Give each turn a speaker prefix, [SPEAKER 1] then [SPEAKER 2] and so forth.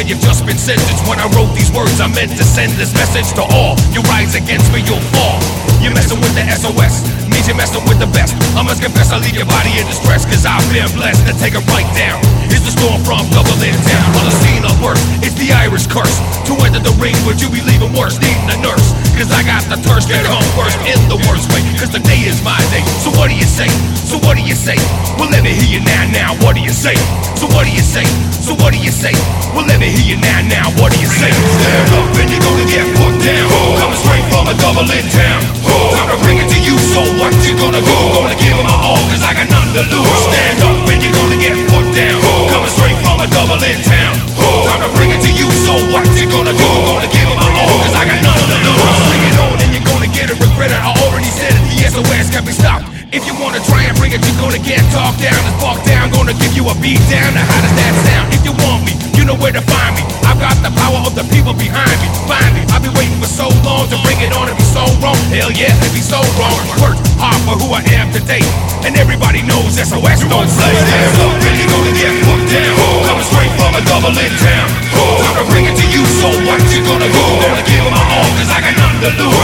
[SPEAKER 1] yeah, you've just been sentenced. When I wrote these words, I meant to send this message to all. You rise against me, you'll fall. You're messing with the SOS, means you're messing with the best. I must confess, I leave your body in distress, cause I've been blessed to take it right down. It's the storm from Dublin town. On the scene of birth, it's the Irish curse. To enter the ring, would you be leaving worse, needing a nurse? Cause I got the thirst to come first in the worst way. Cause the day is my day. So what do you say? So what do you say? Well, let me hear you now, what do you say? So what do you say? So what do you say? Well, let me hear you now, what do you say? Stand up and you're gonna get put down. Coming straight from a Dublin town. Time to bring it to you, so what you gonna do? Gonna give it my all, cause I got nothing to lose. Stand up and you're gonna get put down. Coming straight from a Dublin town. Time to bring it to you, so what you gonna do? Gonna give it my all, cause I got nothing to lose. Bring it on and you're gonna get it, regret it. I already said it, the SOS can't be stopped. If you wanna try and bring it, you're gonna get talked down and fucked down. Gonna give you a beat down, now how does that sound? If you want me, you know where to find me. I've got the power of the people behind me. Find me, I've been waiting for so long to bring it on and be so wrong. Hell yeah, it'd be so wrong. Work hard for who I am today, and everybody knows SOS don't play. Stand up and you're gonna get put down. Coming straight from a Dublin town. Time to bring it to you, so what you gonna do? Gonna give it my all, cause I got nothing to lose.